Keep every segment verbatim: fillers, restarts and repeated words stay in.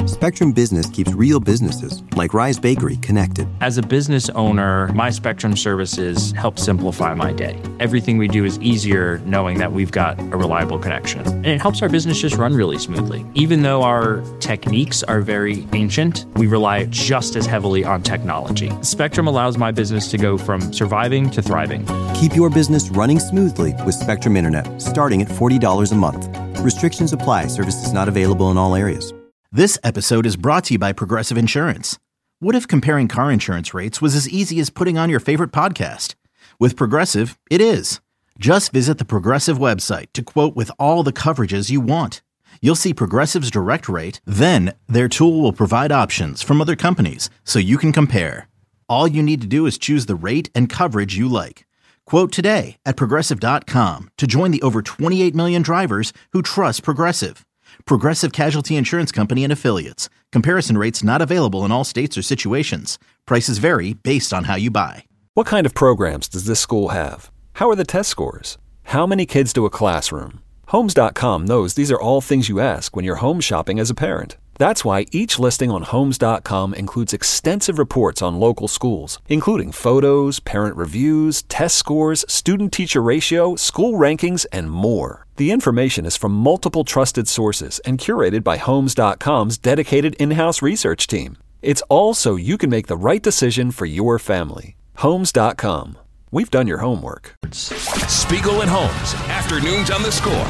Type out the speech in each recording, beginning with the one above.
Spectrum Business keeps real businesses, like Rise Bakery, connected. As a business owner, my Spectrum services help simplify my day. Everything we do is easier knowing that we've got a reliable connection. And it helps our business just run really smoothly. Even though our techniques are very ancient, we rely just as heavily on technology. Spectrum allows my business to go from surviving to thriving. Keep your business running smoothly with Spectrum Internet, starting at forty dollars a month. Restrictions apply. Services not available in all areas. This episode is brought to you by Progressive Insurance. What if comparing car insurance rates was as easy as putting on your favorite podcast? With Progressive, it is. Just visit the Progressive website to quote with all the coverages you want. You'll see Progressive's direct rate, then their tool will provide options from other companies so you can compare. All you need to do is choose the rate and coverage you like. Quote today at Progressive dot com to join the over twenty-eight million drivers who trust Progressive. Progressive Casualty Insurance Company and Affiliates. Comparison rates not available in all states or situations. Prices vary based on how you buy. What kind of programs does this school have? How are the test scores? How many kids do a classroom? Homes dot com knows these are all things you ask when you're home shopping as a parent. That's why each listing on Homes dot com includes extensive reports on local schools, including photos, parent reviews, test scores, student-teacher ratio, school rankings, and more. The information is from multiple trusted sources and curated by Homes dot com's dedicated in-house research team. It's all so you can make the right decision for your family. Homes dot com. We've done your homework. Spiegel and Holmes, afternoons on the Score.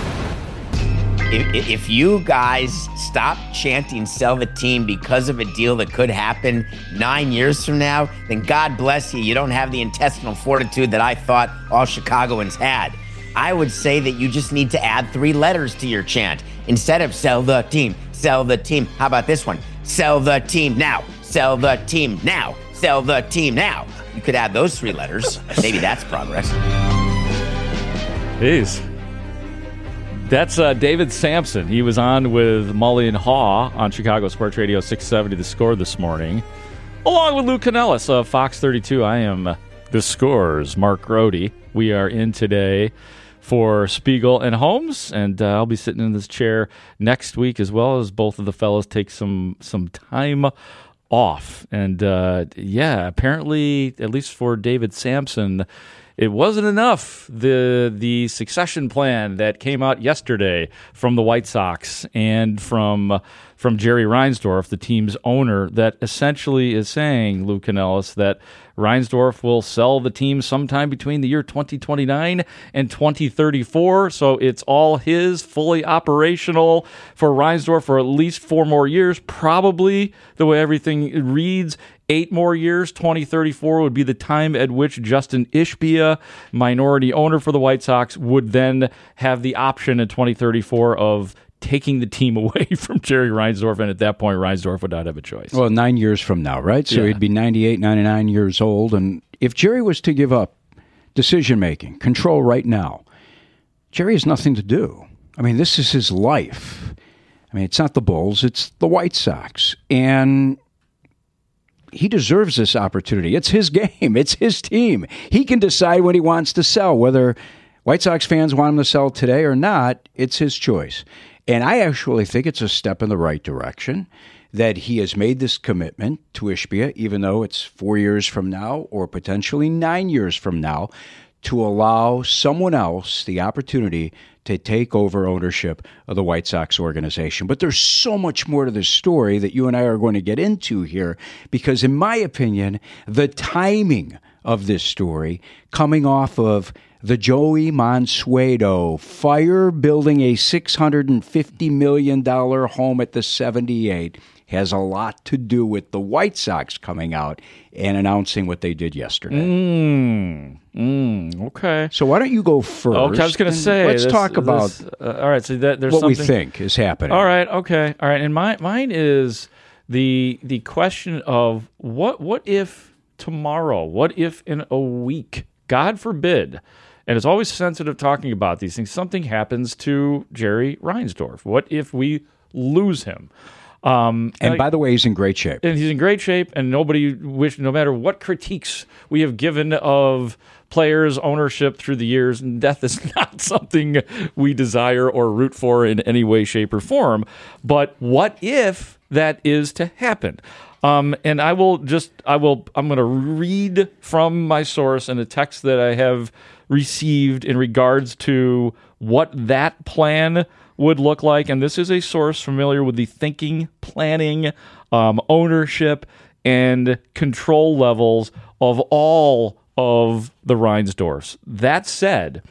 If, if you guys stop chanting sell the team because of a deal that could happen nine years from now, then God bless you. You don't have the intestinal fortitude that I thought all Chicagoans had. I would say that you just need to add three letters to your chant. Instead of sell the team, sell the team. How about this one? Sell the team now. Sell the team now. Sell the team now. You could add those three letters. Maybe that's progress. Jeez. That's uh, David Sampson. He was on with Mully and Haw on Chicago Sports Radio six seventy The Score this morning, along with Lou Canellis of Fox thirty-two. I am uh, The Score's Mark Grody. We are in today for Spiegel and Holmes, and uh, I'll be sitting in this chair next week as well as both of the fellas take some some time off. And uh, yeah, apparently, at least for David Sampson, it wasn't enough. The the succession plan that came out yesterday from the White Sox and from from Jerry Reinsdorf, the team's owner, that essentially is saying, Lou Canellis, that Reinsdorf will sell the team sometime between the year twenty twenty-nine and twenty thirty-four. So it's all his, fully operational for Reinsdorf for at least four more years. Probably, the way everything reads, eight more years. Twenty thirty-four would be the time at which Justin Ishbia, minority owner for the White Sox, would then have the option in twenty thirty-four of taking the team away from Jerry Reinsdorf, and at that point, Reinsdorf would not have a choice. Well, nine years from now, right? So Yeah. he'd be ninety-eight, ninety-nine years old, and if Jerry was to give up decision-making, control right now, Jerry has nothing to do. I mean, this is his life. I mean, it's not the Bulls, it's the White Sox, and he deserves this opportunity. It's his game. It's his team. He can decide when he wants to sell, whether White Sox fans want him to sell today or not. It's his choice. And I actually think it's a step in the right direction that he has made this commitment to Ishbia, even though it's four years from now or potentially nine years from now, to allow someone else the opportunity to take over ownership of the White Sox organization. But there's so much more to this story that you and I are going to get into here, because in my opinion, the timing of this story, coming off of the Joey Mansueto fire building a six hundred fifty million dollars home at the seventy-eight, has a lot to do with the White Sox coming out and announcing what they did yesterday. Mm, mm, okay. So why don't you go first? Okay, I was going to say. Let's this, talk about this, uh, all right, so that, there's what something, we think is happening. All right, okay. All right, and my, mine is the the question of what what if tomorrow, what if in a week, God forbid, and it's always sensitive talking about these things, something happens to Jerry Reinsdorf. What if we lose him? Um, and like, by the way, he's in great shape. And he's in great shape, and nobody wish, no matter what critiques we have given of players' ownership through the years, and death is not something we desire or root for in any way, shape, or form. But what if that is to happen? Um, and I will just, I will, I'm going to read from my source and a text that I have received in regards to what that plan would look like. And this is a source familiar with the thinking, planning, um, ownership, and control levels of all of the Reinsdorfs. That said,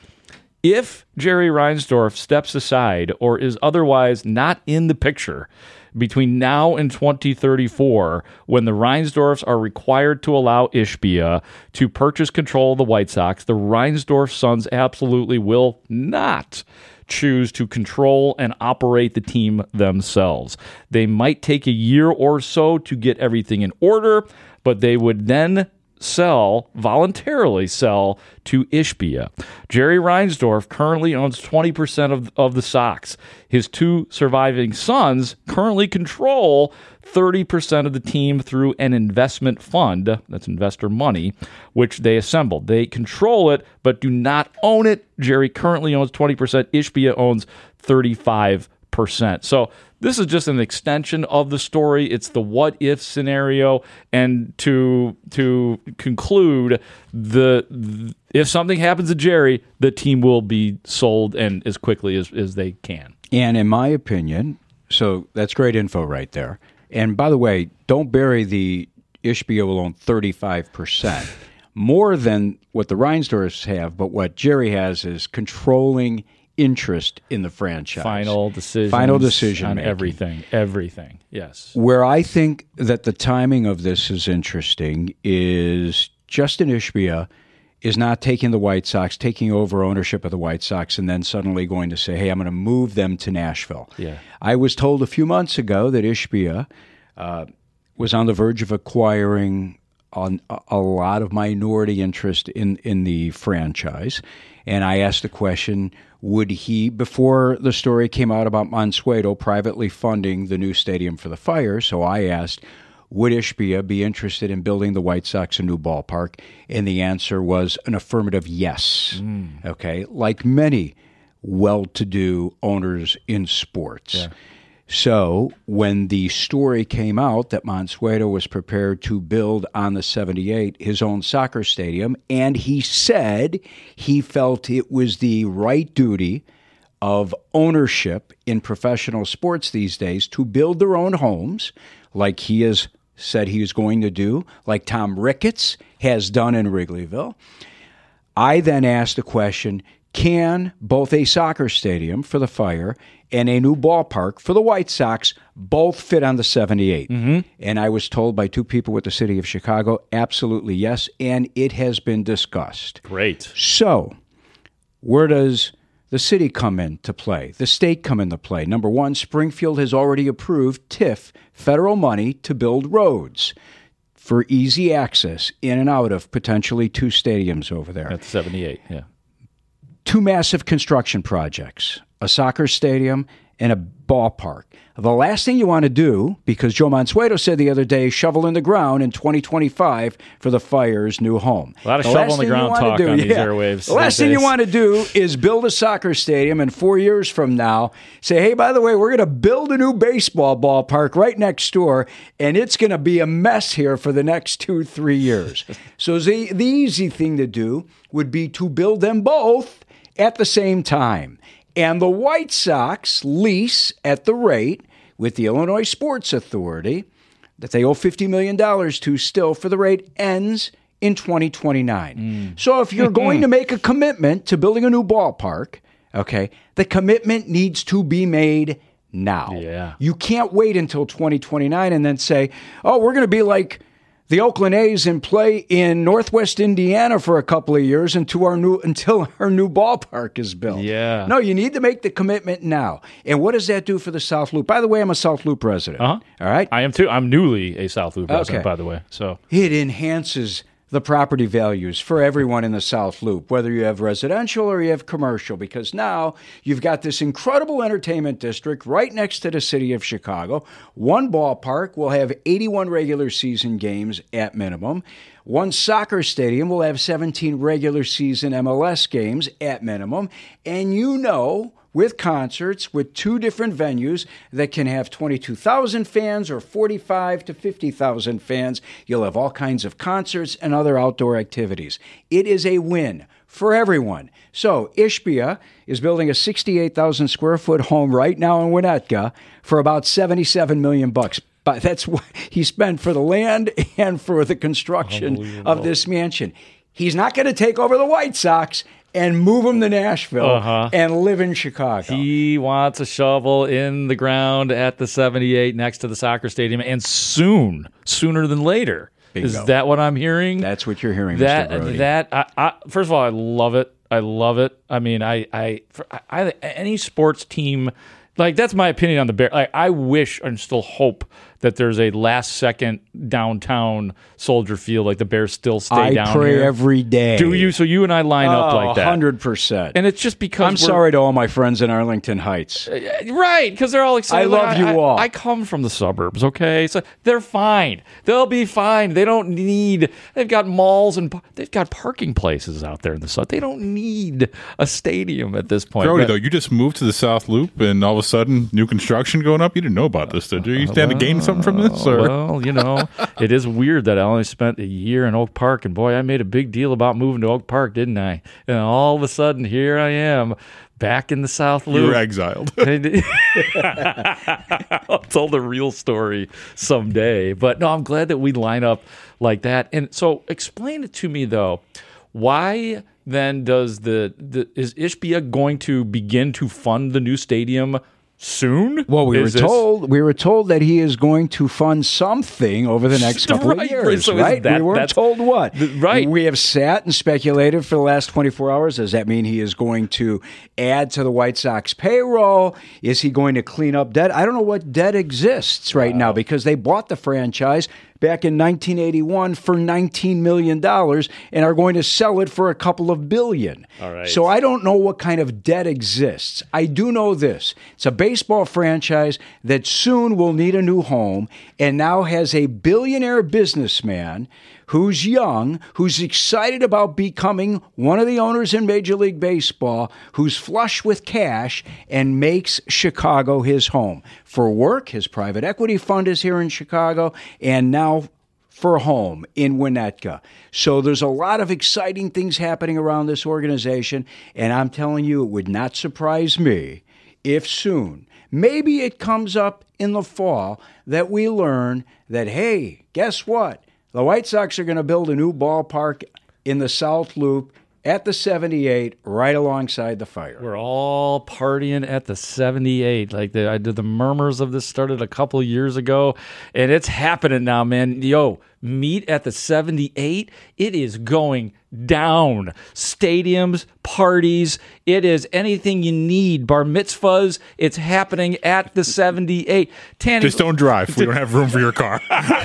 if Jerry Reinsdorf steps aside or is otherwise not in the picture between now and twenty thirty-four, when the Reinsdorfs are required to allow Ishbia to purchase control of the White Sox, the Reinsdorf sons absolutely will not choose to control and operate the team themselves. They might take a year or so to get everything in order, but they would then sell, voluntarily sell, to Ishbia. Jerry Reinsdorf currently owns twenty percent of, of the Sox. His two surviving sons currently control thirty percent of the team through an investment fund, that's investor money, which they assembled. They control it, but do not own it. Jerry currently owns twenty percent. Ishbia owns thirty-five percent. So this is just an extension of the story. It's the what if scenario. And to to conclude, the, the if something happens to Jerry, the team will be sold and as quickly as, as they can. And in my opinion, so that's great info right there. And by the way, don't bury the Ishbia will own thirty-five percent. More than what the Reinsdorfs have, but what Jerry has is controlling interest in the franchise. Final decision. Final decision on making. everything. Everything. Yes. Where I think that the timing of this is interesting is Justin Ishbia is not taking the White Sox, taking over ownership of the White Sox, and then suddenly going to say, hey, I'm going to move them to Nashville. Yeah. I was told a few months ago that Ishbia uh, was on the verge of acquiring on a lot of minority interest in, in the franchise. And I asked the question, would he, before the story came out about Mansueto privately funding the new stadium for the Fire, so I asked, would Ishbia be interested in building the White Sox a new ballpark? And the answer was an affirmative yes. Mm. Okay, like many well-to-do owners in sports. Yeah. So when the story came out that Mansueto was prepared to build on the seventy-eight his own soccer stadium, and he said he felt it was the right duty of ownership in professional sports these days to build their own homes, like he has said he was going to do, like Tom Ricketts has done in Wrigleyville. I then asked the question, can both a soccer stadium for the Fire and a new ballpark for the White Sox both fit on the seventy-eight? Mm-hmm. And I was told by two people with the city of Chicago, absolutely yes, and it has been discussed. Great. So, where does the city come into play? The state come into play? Number one, Springfield has already approved T I F, federal money, to build roads for easy access in and out of potentially two stadiums over there. At seventy-eight, yeah. Two massive construction projects, a soccer stadium and a ballpark. The last thing you want to do, because Joe Mansueto said the other day, shovel in the ground in twenty twenty-five for the Fire's new home. A lot of the shovel in the ground talk do, on yeah, these airwaves. The last thing days. you want to do is build a soccer stadium and four years from now say, hey, by the way, we're going to build a new baseball ballpark right next door, and it's going to be a mess here for the next two, three years. So the, the easy thing to do would be to build them both at the same time. And the White Sox lease at the rate with the Illinois Sports Authority that they owe fifty million dollars to still for the rate ends in twenty twenty-nine. Mm. So if you're going to make a commitment to building a new ballpark, okay, the commitment needs to be made now. Yeah. You can't wait until twenty twenty-nine and then say, oh, we're going to be like the Oakland A's and play in Northwest Indiana for a couple of years until our new until our new ballpark is built. Yeah. No, you need to make the commitment now. And what does that do for the South Loop? By the way, I'm a South Loop resident. Uh-huh. All right? I am too. I'm newly a South Loop resident, okay. by the way. So it enhances the property values for everyone in the South Loop, whether you have residential or you have commercial, because now you've got this incredible entertainment district right next to the city of Chicago. One ballpark will have eighty-one regular season games at minimum. One soccer stadium will have seventeen regular season M L S games at minimum. And you know, with concerts, with two different venues that can have twenty-two thousand fans or forty-five to fifty thousand fans, you'll have all kinds of concerts and other outdoor activities. It is a win for everyone. So Ishbia is building a sixty-eight thousand square foot home right now in Winnetka for about seventy-seven million bucks. But that's what he spent for the land and for the construction of this mansion. He's not going to take over the White Sox and move them to Nashville uh-huh. and live in Chicago. He wants a shovel in the ground at the seventy-eight next to the soccer stadium, and soon, sooner than later. Bingo. Is that what I'm hearing? That's what you're hearing, that, Mister Brody. That, I, I, first of all, I love it. I love it. I mean, I, I, for, I, I any sports team, like, that's my opinion on the Bears. Like, I wish and still hope that there's a last second downtown Soldier Field, like the Bears still stay I down here. I pray every day. Do you? So you and I line oh, up like that. one hundred percent. And it's just because I'm sorry to all my friends in Arlington Heights. Uh, right, because they're all excited. I love like, you I, all. I, I come from the suburbs, okay? So they're fine. They'll be fine. They don't need, they've got malls and they've got parking places out there in the south. They don't need a stadium at this point. Brody, but, though, you just moved to the South Loop and all of a sudden new construction going up. You didn't know about this, did you? You stand well, to gain something from this? Or? Well, you know, it is weird that I only spent a year in Oak Park, and boy, I made a big deal about moving to Oak Park, didn't I? And all of a sudden, here I am, back in the South Loop. You were exiled. I'll tell the real story someday. But no, I'm glad that we line up like that. And so explain it to me, though. Why then does the, the is Ishbia going to begin to fund the new stadium soon? Well, we is were this... told we were told that he is going to fund something over the next couple right, of years. so right? That, we weren't told what. The, right. We have sat and speculated for the last twenty-four hours. Does that mean he is going to add to the White Sox payroll? Is he going to clean up debt? I don't know what debt exists right wow. now because they bought the franchise back in nineteen eighty-one for nineteen million dollars and are going to sell it for a couple of billion. All right. So I don't know what kind of debt exists. I do know this. It's a baseball franchise that soon will need a new home and now has a billionaire businessman who's young, who's excited about becoming one of the owners in Major League Baseball, who's flush with cash and makes Chicago his home. For work, his private equity fund is here in Chicago, and now for home in Winnetka. So there's a lot of exciting things happening around this organization, and I'm telling you, it would not surprise me if soon, maybe it comes up in the fall, that we learn that, hey, guess what? The White Sox are going to build a new ballpark in the South Loop at the seventy-eight, right alongside the Fire. We're all partying at the seventy-eight. Like the, I did the murmurs of this started a couple of years ago, and it's happening now, man. Yo, meet at the seventy-eight. It is going down. Stadiums, parties. It is anything you need. Bar mitzvahs. It's happening at the seventy-eight. Tanny, just don't drive. We don't have room for your car.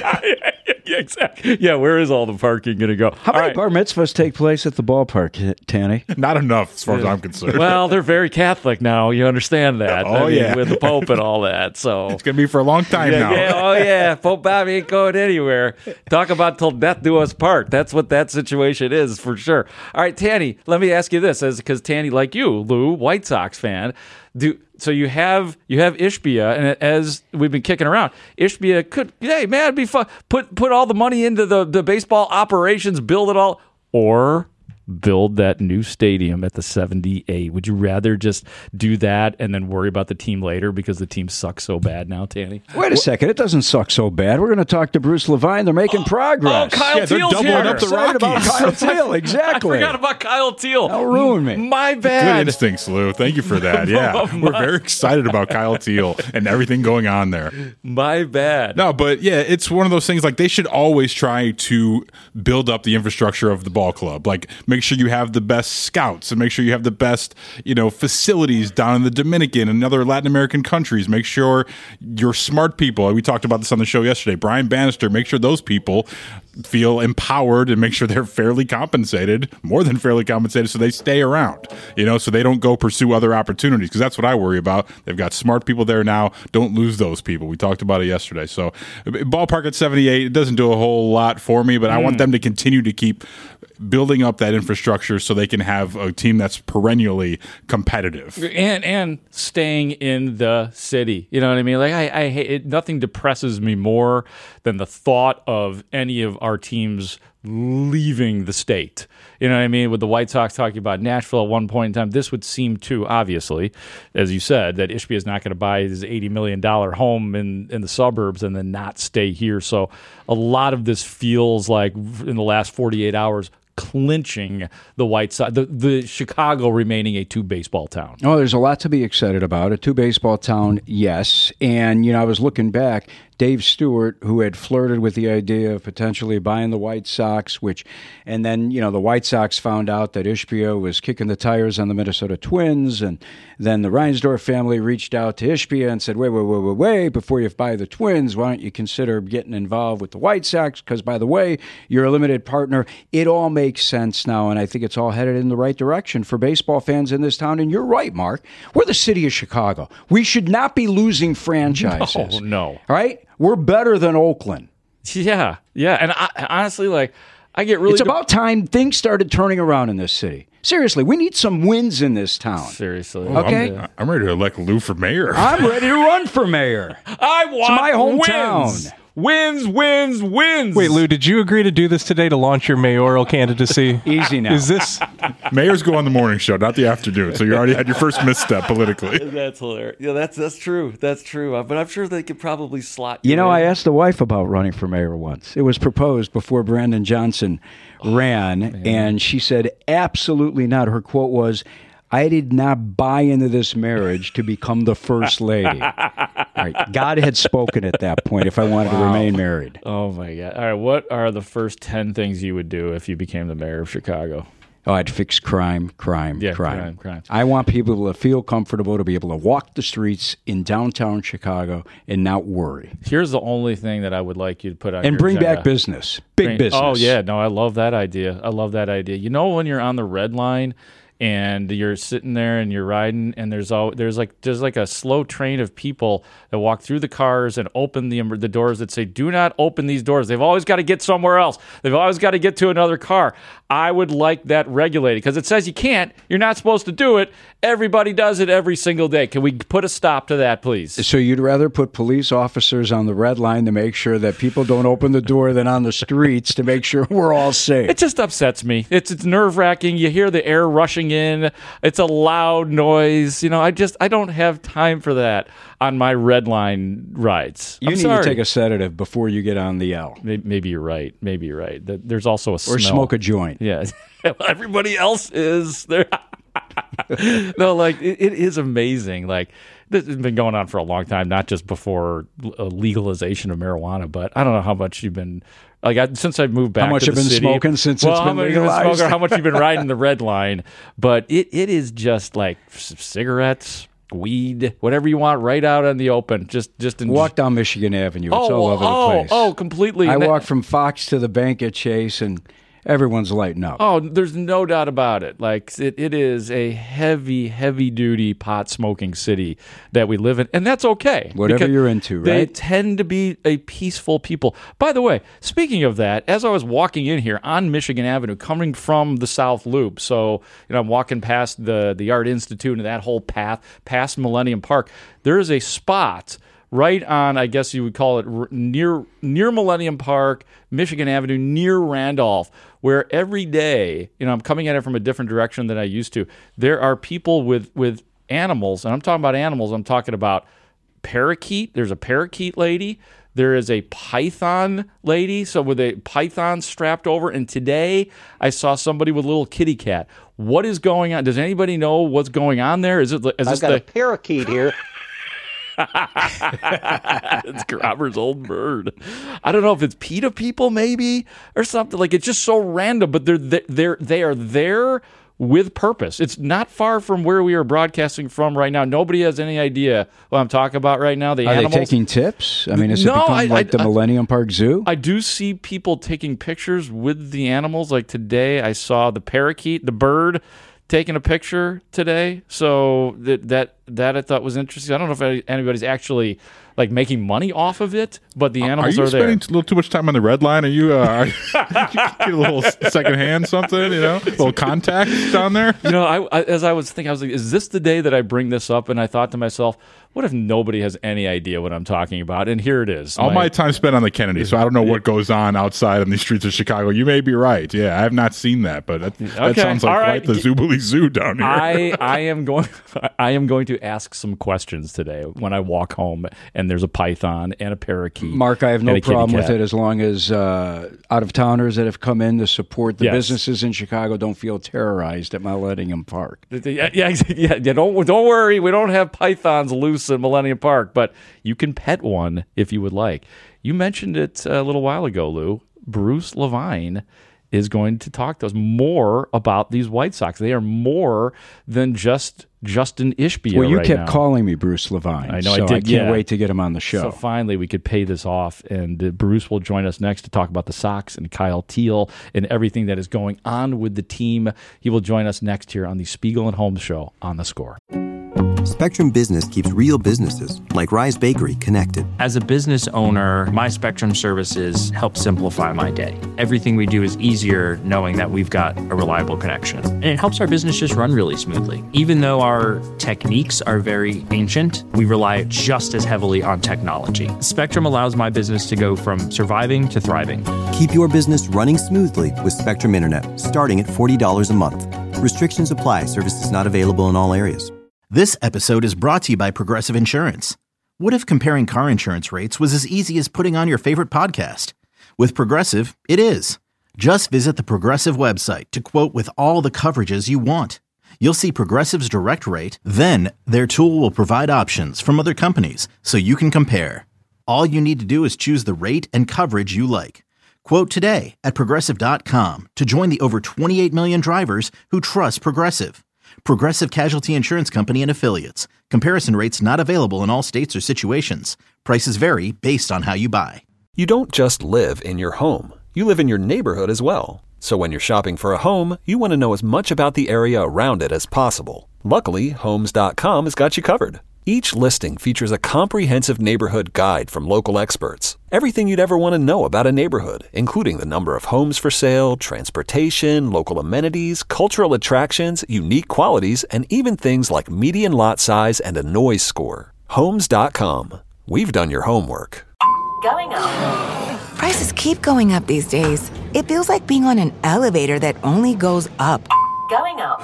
Yeah, exactly. Yeah, where is all the parking going to go? How all many right. bar mitzvahs take place at the ballpark, Tanny? Not enough, as far as I'm concerned. Well, they're very Catholic now. You understand that. Oh, I mean, yeah. with the Pope and all that. So it's going to be for a long time yeah, now. Yeah, oh, yeah. Pope Bobby ain't going anywhere. Talk about till death do us part. That's what that situation is for sure. All right, Tanny, let me ask you this, as because Tanny, like you, Lou, White Sox fan, do so you have you have Ishbia, and as we've been kicking around, Ishbia could, hey man, it'd be fun. Put put all the money into the, the baseball operations, build it all, or build that new stadium at the seventy-eight. Would you rather just do that and then worry about the team later because the team sucks so bad now, Tanny? Wait a second. It doesn't suck so bad. We're going to talk to Bruce Levine. They're making oh, progress. Oh, Kyle yeah, they're Teal's doubling here. up the Excited about Rockies. Kyle Teal, exactly. I forgot about Kyle Teal. That'll ruin me. My Good bad. instincts, Lou. Thank you for that. Yeah, we're very excited about Kyle Teal and everything going on there. My bad. No, but yeah, it's one of those things like they should always try to build up the infrastructure of the ball club. Like make sure you have the best scouts and make sure you have the best, you know, facilities down in the Dominican and other Latin American countries. Make sure you're smart people. We talked about this on the show yesterday. Brian Bannister, make sure those people feel empowered and make sure they're fairly compensated, more than fairly compensated, so they stay around, you know, so they don't go pursue other opportunities, because that's what I worry about. They've got smart people there now. Don't lose those people. We talked about it yesterday. So ballpark at seventy-eight, it doesn't do a whole lot for me, but mm. I want them to continue to keep building up that infrastructure so they can have a team that's perennially competitive and and staying in the city. You know what I mean? Like I, I hate it. Nothing depresses me more than the thought of any of our teams leaving the state. You know what I mean? With the White Sox talking about Nashville at one point in time, this would seem too, obviously, as you said, that Ishbia is not going to buy his eighty million dollars home in, in the suburbs and then not stay here. So a lot of this feels like, in the last forty-eight hours, clinching the White Sox, the, the Chicago remaining a two-baseball town. Oh, there's a lot to be excited about. A two-baseball town, yes. And, you know, I was looking back, Dave Stewart, who had flirted with the idea of potentially buying the White Sox, which, and then, you know, the White Sox found out that Ishbia was kicking the tires on the Minnesota Twins, and then the Reinsdorf family reached out to Ishbia and said, wait, wait, wait, wait, wait, before you buy the Twins, why don't you consider getting involved with the White Sox? Because, by the way, you're a limited partner. It all makes sense now, and I think it's all headed in the right direction for baseball fans in this town. And you're right, Mark. We're the city of Chicago. We should not be losing franchises. No, no. All right? We're better than Oakland. Yeah, yeah. And I, honestly, like, I get really... It's about time things started turning around in this city. Seriously, we need some wins in this town. Seriously. Oh, okay? I'm, I'm ready to elect Lou for mayor. I'm ready to run for mayor. I want it's my hometown. Wins. Wins, wins, wins. Wait, Lou, did you agree to do this today to launch your mayoral candidacy? Easy now. Is this... Mayors go on the morning show, not the afternoon, so you already had your first misstep politically. That's hilarious. Yeah, that's that's true. That's true. But I'm sure they could probably slot you You know, in. I asked the wife about running for mayor once. It was proposed before Brandon Johnson ran, oh, and she said, absolutely not. Her quote was, I did not buy into this marriage to become the first lady. All right. God had spoken at that point if I wanted wow. to remain married. Oh, my God. All right. What are the first ten things you would do if you became the mayor of Chicago? Oh, I'd fix crime, crime, yeah, crime. crime, crime. I want people to feel comfortable to be able to walk the streets in downtown Chicago and not worry. Here's the only thing that I would like you to put on and your bring agenda. back business. Big bring, business. Oh, yeah. No, I love that idea. I love that idea. You know, when you're on the red line and you're sitting there and you're riding, and there's all there's like there's like a slow train of people that walk through the cars and open the the doors that say, "Do not open these doors." They've always got to get somewhere else. They've always got to get to another car. I would like that regulated, because it says you can't. You're not supposed to do it. Everybody does it every single day. Can we put a stop to that, please? So you'd rather put police officers on the red line to make sure that people don't open the door than on the streets to make sure we're all safe? It just upsets me. It's it's nerve wracking. You hear the air rushing in. It's a loud noise. You know, I just I don't have time for that on my red line rides. You I'm need sorry. to take a sedative before you get on the L. Maybe, maybe you're right. Maybe you're right. There's also a or smell. smoke a joint. Yeah, everybody else is there. No, like it, it is amazing. Like this has been going on for a long time, not just before legalization of marijuana, but I don't know how much you've been. Like I, since I've moved back, how much to you've the been city, smoking since well, it's how been much legalized? you've been smoking, how much you've been riding the red line, but it, it is just like cigarettes, weed, whatever you want, right out in the open. Just just in, walk down Michigan Avenue. It's oh, all over oh, the place. Oh, completely. I walk from Fox to the bank at Chase, and everyone's lighting up. Oh, there's no doubt about it. Like it, it is a heavy, heavy duty pot smoking city that we live in, and that's okay. Whatever you're into, right? They tend to be a peaceful people. By the way, speaking of that, as I was walking in here on Michigan Avenue, coming from the South Loop, so you know I'm walking past the the Art Institute and that whole path past Millennium Park. There is a spot right on, I guess you would call it, near near Millennium Park, Michigan Avenue, near Randolph, where every day, you know, I'm coming at it from a different direction than I used to. There are people with, with animals, and I'm talking about animals. I'm talking about parakeet. There's a parakeet lady. There is a python lady, so with a python strapped over. And today I saw somebody with a little kitty cat. What is going on? Does anybody know what's going on there? Is it? Is I've this got the a parakeet here. It's Robert's old bird. I don't know if it's PETA people maybe or something. Like, it's just so random, but they're they're they are there with purpose. It's not far from where we are broadcasting from right now. Nobody has any idea what I'm talking about right now. The Are animals. they taking tips? I mean, is No, it become I- like I- the I- Millennium Park Zoo? I do see people taking pictures with the animals. Like today, I saw the parakeet, the bird, taking a picture today. So that that that I thought was interesting. I don't know if any- anybody's actually like making money off of it, but the animals are are, you there. spending a little too much time on the red line? Are you, uh, are you get a little secondhand something, you know, a little contact down there? You know, I, I as I was thinking, I was like, is this the day that I bring this up? And I thought to myself, what if nobody has any idea what I'm talking about? And here it is. All my time spent on the Kennedy, so I don't know what goes on outside on these streets of Chicago. You may be right. Yeah, I have not seen that, but that, that Okay, sounds like all quite right. the Zoobly Zoo down here. I, I am going I am going to ask some questions today when I walk home and there's a python and a parakeet. Mark, I have no and a kitty problem with cat. it as long as uh, out-of-towners that have come in to support the Yes. businesses in Chicago don't feel terrorized at Millennium Park. Yeah, yeah, yeah, yeah. Don't don't worry. We don't have pythons loose in Millennium Park, but you can pet one if you would like. You mentioned it a little while ago, Lou. Bruce Levine is going to talk to us more about these White Sox. They are more than just Justin Ishbia Well, you right kept now. calling me Bruce Levine. I know I so did, I can't yeah. wait to get him on the show. So finally, we could pay this off, and uh, Bruce will join us next to talk about the Sox and Kyle Teal and everything that is going on with the team. He will join us next here on the Spiegel and Holmes Show on The Score. Spectrum Business keeps real businesses, like Rise Bakery, connected. As a business owner, my Spectrum services help simplify my day. Everything we do is easier knowing that we've got a reliable connection. And it helps our business just run really smoothly. Even though our techniques are very ancient, we rely just as heavily on technology. Spectrum allows my business to go from surviving to thriving. Keep your business running smoothly with Spectrum Internet, starting at forty dollars a month. Restrictions apply. Services not available in all areas. This episode is brought to you by Progressive Insurance. What if comparing car insurance rates was as easy as putting on your favorite podcast? With Progressive, it is. Just visit the Progressive website to quote with all the coverages you want. You'll see Progressive's direct rate, then their tool will provide options from other companies so you can compare. All you need to do is choose the rate and coverage you like. Quote today at Progressive dot com to join the over twenty-eight million drivers who trust Progressive. Progressive Casualty Insurance Company and Affiliates. Comparison rates not available in all states or situations. Prices vary based on how you buy. You don't just live in your home. You live in your neighborhood as well. So when you're shopping for a home, you want to know as much about the area around it as possible. Luckily, Homes dot com has got you covered. Each listing features a comprehensive neighborhood guide from local experts. Everything you'd ever want to know about a neighborhood, including the number of homes for sale, transportation, local amenities, cultural attractions, unique qualities, and even things like median lot size and a noise score. Homes dot com. We've done your homework. Going up. Prices keep going up these days. It feels like being on an elevator that only goes up. Going up.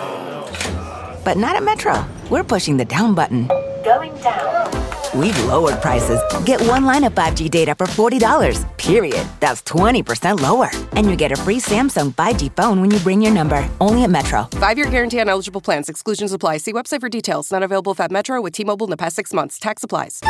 But not at Metro. We're pushing the down button. Going down. We've lowered prices. Get one line of five G data for forty dollars, period. That's twenty percent lower. And you get a free Samsung five G phone when you bring your number. Only at Metro. Five-year guarantee on eligible plans. Exclusions apply. See website for details. Not available at Metro with T-Mobile in the past six months. Tax applies.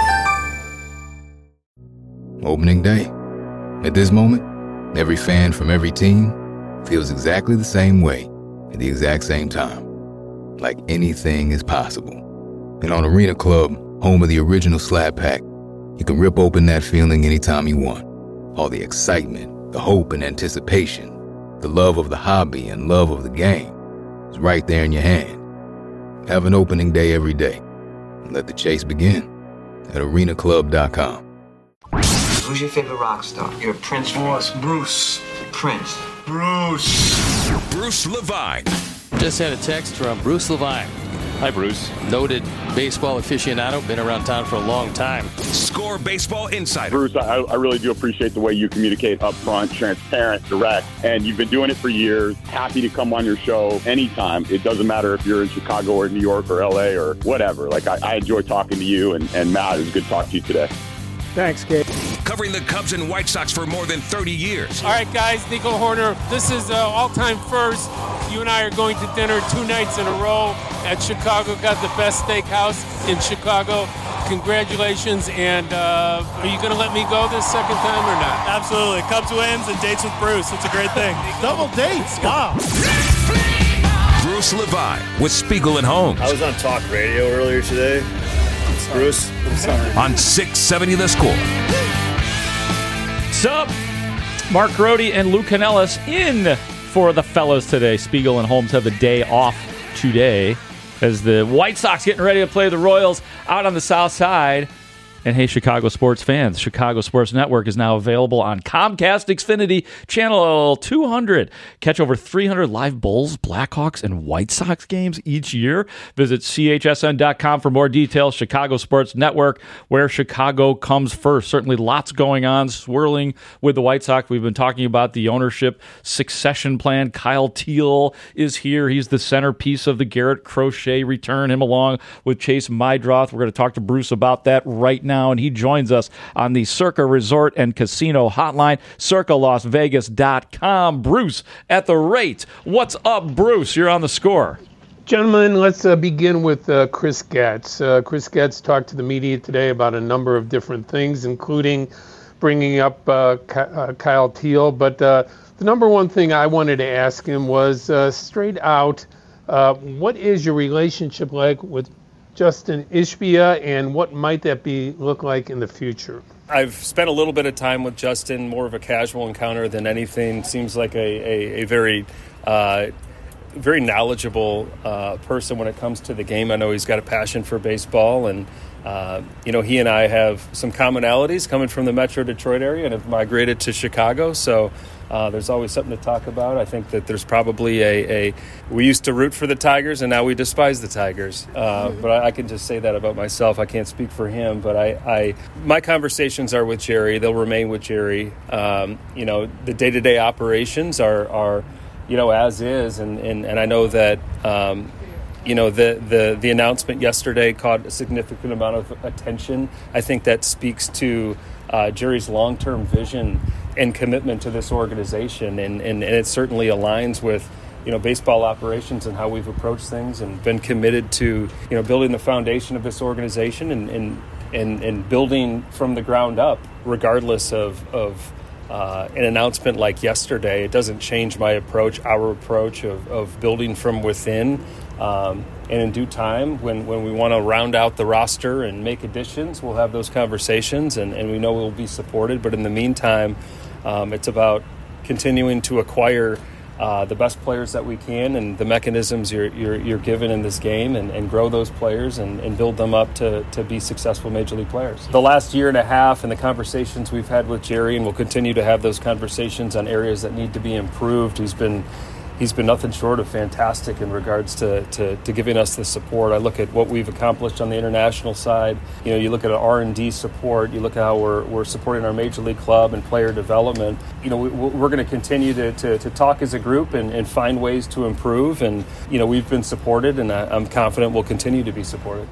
Opening day. At this moment, every fan from every team feels exactly the same way at the exact same time. Like anything is possible. And on Arena Club, home of the original Slab Pack, you can rip open that feeling anytime you want. All the excitement, the hope and anticipation, the love of the hobby and love of the game is right there in your hand. Have an opening day every day. And let the chase begin at arena club dot com. Who's your favorite rock star? You're a Prince Ross. Bruce. Prince. Bruce. Bruce Levine. Just had a text from Bruce Levine. Hi, Bruce. Noted baseball aficionado, been around town for a long time. Score Baseball Insider. Bruce, I, I really do appreciate the way you communicate upfront, transparent, direct, and you've been doing it for years. Happy to come on your show anytime. It doesn't matter if you're in Chicago or New York or L A or whatever. Like, I, I enjoy talking to you, and, and Matt, it was good to talk to you today. Thanks, Gabe. Covering the Cubs and White Sox for more than thirty years. All right, guys, Nico Horner, this is uh, all-time first. You and I are going to dinner two nights in a row at Chicago. Got the best steakhouse in Chicago. congratulations, and uh, are you going to let me go this second time or not? Absolutely. Cubs wins and dates with Bruce. It's a great thing. Double dates. Wow. Bruce Levine with Spiegel and Holmes. I was on talk radio earlier today. Bruce, I'm sorry. On six seventy The Score. Sup? Mark Grody and Lou Canellis in for the fellas today. Spiegel and Holmes have the day off today as the White Sox getting ready to play the Royals out on the south side. And hey, Chicago sports fans, Chicago Sports Network is now available on Comcast Xfinity Channel two hundred. Catch over three hundred live Bulls, Blackhawks, and White Sox games each year. Visit C H S N dot com for more details. Chicago Sports Network, where Chicago comes first. Certainly lots going on, swirling with the White Sox. We've been talking about the ownership succession plan. Kyle Teal is here. He's the centerpiece of the Garrett Crochet return, him along with Chase Mydroth. We're going to talk to Bruce about that right now. Now, and he joins us on the Circa Resort and Casino Hotline, circa las vegas dot com. Bruce at the rate. What's up, Bruce? You're on the Score. Gentlemen, let's uh, begin with uh, Chris Getz. Uh, Chris Getz talked to the media today about a number of different things, including bringing up uh, Ky- uh, Kyle Teal. But uh, the number one thing I wanted to ask him was uh, straight out, uh, what is your relationship like with Justin Ishbia, and what might that be look like in the future? I've spent a little bit of time with Justin, more of a casual encounter than anything. Seems like a, a, a very uh, very knowledgeable uh, person when it comes to the game. I know he's got a passion for baseball, and uh, you know, he and I have some commonalities coming from the Metro Detroit area and have migrated to Chicago. So Uh, there's always something to talk about. I think that there's probably a, a we used to root for the Tigers and now we despise the Tigers. Uh, but I, I can just say that about myself. I can't speak for him. But I, I my conversations are with Jerry. They'll remain with Jerry. Um, you know, the day-to-day operations are, are you know, as is. And, and, and I know that, um, you know, the, the, the announcement yesterday caught a significant amount of attention. I think that speaks to uh, Jerry's long-term vision and commitment to this organization, and, and, and it certainly aligns with, you know, baseball operations and how we've approached things and been committed to, you know, building the foundation of this organization and and, and, and building from the ground up, regardless of, of uh, an announcement like yesterday. It doesn't change my approach, our approach of, of building from within. Um, and in due time, when, when we want to round out the roster and make additions, we'll have those conversations, and, and we know we'll be supported. But in the meantime, Um, it's about continuing to acquire uh, the best players that we can and the mechanisms you're you're, you're given in this game, and, and grow those players and, and build them up to, to be successful Major League players. The last year and a half and the conversations we've had with Jerry, and we'll continue to have those conversations on areas that need to be improved. He's been He's been nothing short of fantastic in regards to, to, to giving us the support. I look at what we've accomplished on the international side. You know, you look at our R and D support. You look at how we're we're supporting our Major League club and player development. You know, we, we're going to continue to, to, to talk as a group and, and find ways to improve. And, you know, we've been supported, and I, I'm confident we'll continue to be supported.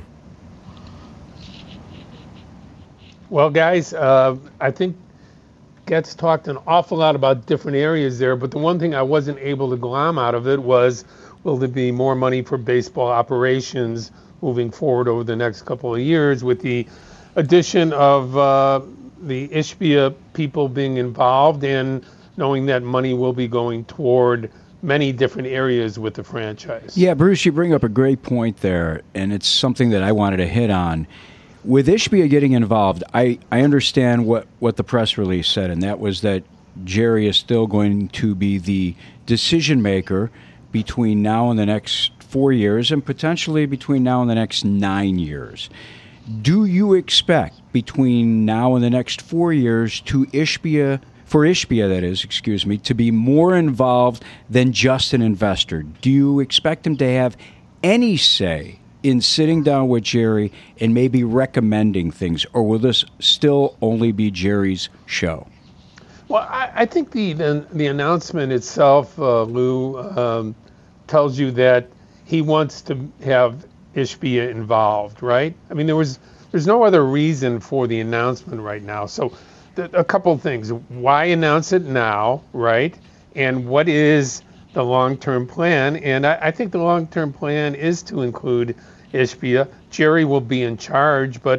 Well, guys, uh, I think Getz talked an awful lot about different areas there, but the one thing I wasn't able to glom out of it was, will there be more money for baseball operations moving forward over the next couple of years with the addition of uh, the Ishbia people being involved and knowing that money will be going toward many different areas with the franchise? Yeah, Bruce, you bring up a great point there, and it's something that I wanted to hit on. With Ishbia getting involved, I, I understand what, what the press release said, and that was that Jerry is still going to be the decision maker between now and the next four years and potentially between now and the next nine years. Do you expect between now and the next four years to Ishbia, for Ishbia that is, excuse me, to be more involved than just an investor? Do you expect him to have any say in sitting down with Jerry and maybe recommending things, or will this still only be Jerry's show? Well, I, I think the, the the announcement itself, uh, Lou, um, tells you that he wants to have Ishbia involved, right? I mean, there was there's no other reason for the announcement right now. So, th- a couple of things: why announce it now, right? And what is the long-term plan? And I, I think the long-term plan is to include Ishbia. Jerry will be in charge, but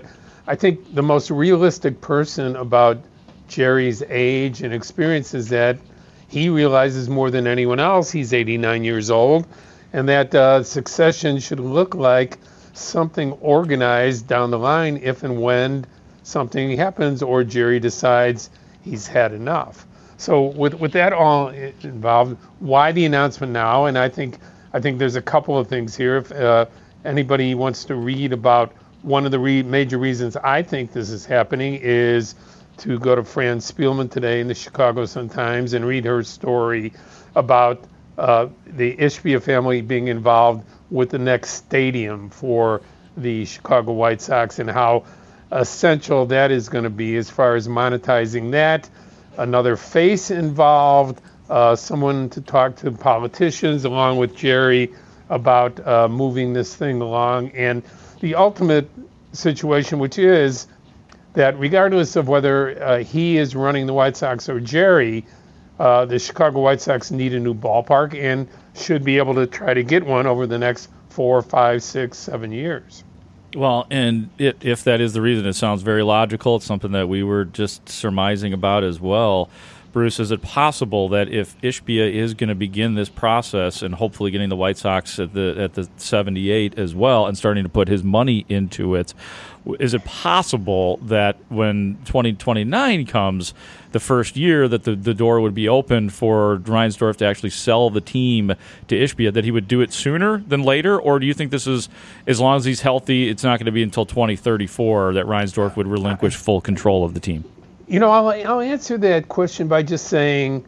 I think the most realistic person about Jerry's age and experience is that he realizes more than anyone else he's eighty-nine years old, and that uh, succession should look like something organized down the line if and when something happens or Jerry decides he's had enough. So with with that all involved, why the announcement now? And I think I think there's a couple of things here. If uh, anybody wants to read about one of the re- major reasons I think this is happening is to go to Fran Spielman today in the Chicago Sun-Times and read her story about uh, the Ishbia family being involved with the next stadium for the Chicago White Sox and how essential that is going to be as far as monetizing that. Another face involved, uh, someone to talk to politicians along with Jerry about uh, moving this thing along, and the ultimate situation, which is that regardless of whether uh, he is running the White Sox or Jerry, uh, the Chicago White Sox need a new ballpark and should be able to try to get one over the next four, five, six, seven years. Well, and it, if that is the reason, it sounds very logical. It's something that we were just surmising about as well. Bruce, is it possible that if Ishbia is going to begin this process and hopefully getting the White Sox at the at the seventy-eight as well and starting to put his money into it, is it possible that when twenty twenty-nine comes, the first year that the, the door would be open for Reinsdorf to actually sell the team to Ishbia, that he would do it sooner than later? Or do you think this is, as long as he's healthy, it's not going to be until twenty thirty-four that Reinsdorf would relinquish full control of the team? You know, I'll, I'll answer that question by just saying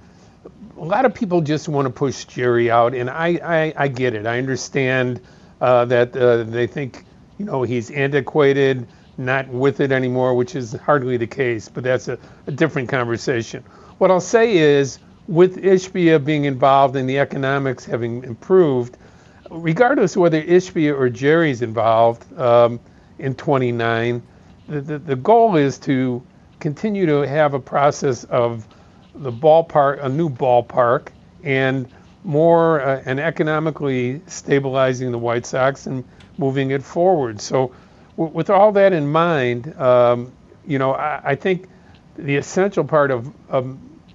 a lot of people just want to push Jerry out, and I, I, I get it. I understand uh, that uh, they think, you know, he's antiquated, not with it anymore, which is hardly the case, but that's a, a different conversation. What I'll say is, with Ishbia being involved and the economics having improved, regardless of whether Ishbia or Jerry's involved um, in twenty-nine, the, the, the goal is to continue to have a process of the ballpark, a new ballpark, and more uh, and economically stabilizing the White Sox and moving it forward. So w- with all that in mind, um, you know, I, I think the essential part of, of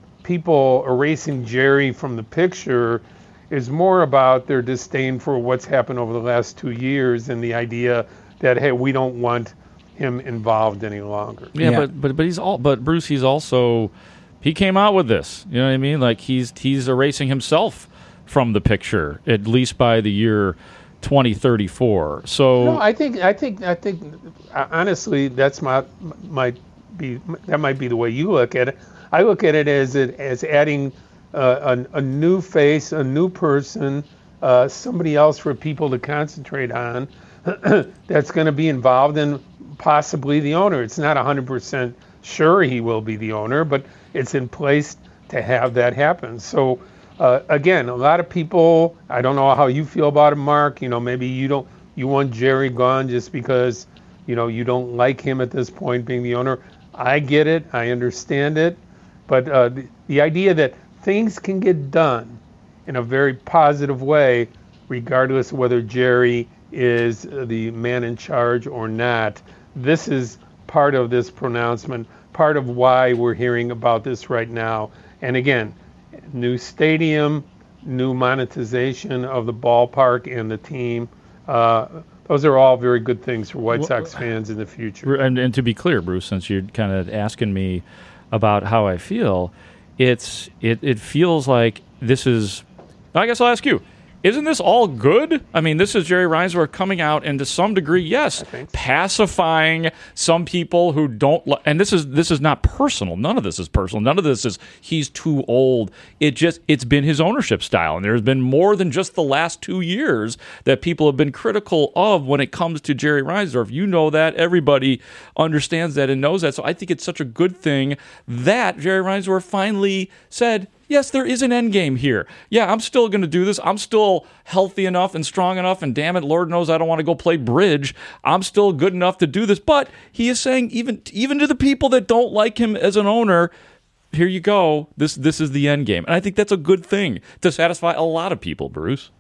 people erasing Jerry from the picture is more about their disdain for what's happened over the last two years and the idea that, hey, we don't want him involved any longer. Yeah, yeah, but but but he's all but Bruce, he's also he came out with this. You know what I mean? Like he's he's erasing himself from the picture, at least by the year twenty thirty-four. So no, I think I think I think honestly, that's my might be that might be the way you look at it. I look at it as it as adding uh, a, a new face, a new person, uh, somebody else for people to concentrate on. That's going to be involved in possibly the owner. It's not one hundred percent sure he will be the owner, but it's in place to have that happen. So uh, again, a lot of people, I don't know how you feel about it, Mark, you know, maybe you don't, you want Jerry gone just because, you know, you don't like him at this point being the owner. I get it. I understand it. But uh, the, the idea that things can get done in a very positive way, regardless of whether Jerry is the man in charge or not. This is part of this pronouncement, part of why we're hearing about this right now. And again, new stadium, new monetization of the ballpark and the team. Uh, those are all very good things for White Sox fans in the future. And, and to be clear, Bruce, since you're kind of asking me about how I feel, it's it, it feels like this is, I guess I'll ask you, isn't this all good? I mean, this is Jerry Reinsdorf coming out and to some degree, yes, pacifying some people who don't. Li- and this is this is not personal. None of this is personal. None of this is he's too old. It just it's been his ownership style, and there's been more than just the last two years that people have been critical of when it comes to Jerry Reinsdorf. You know that. Everybody understands that and knows that. So I think it's such a good thing that Jerry Reinsdorf finally said, yes, there is an end game here. Yeah, I'm still going to do this. I'm still healthy enough and strong enough, and damn it, Lord knows I don't want to go play bridge. I'm still good enough to do this. But he is saying, even even to the people that don't like him as an owner, here you go. This this is the end game. And I think that's a good thing to satisfy a lot of people, Bruce.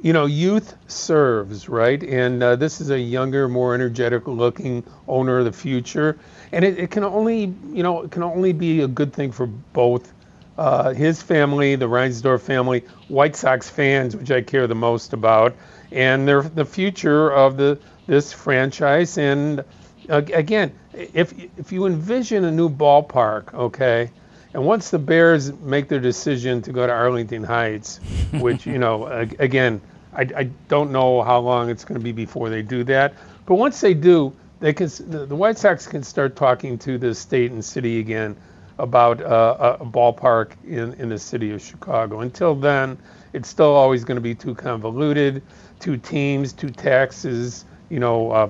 you know, youth serves, right? And uh, this is a younger, more energetic-looking owner of the future, and it, it can only, you know, it can only be a good thing for both uh, his family, the Reinsdorf family, White Sox fans, which I care the most about, and their the future of the this franchise. And uh, again, if if you envision a new ballpark, okay. And once the Bears make their decision to go to Arlington Heights, which, you know, again, I, I don't know how long it's going to be before they do that. But once they do, they can, the White Sox can start talking to the state and city again about uh, a ballpark in, in the city of Chicago. Until then, it's still always going to be too convoluted, two teams, two taxes, you know, uh,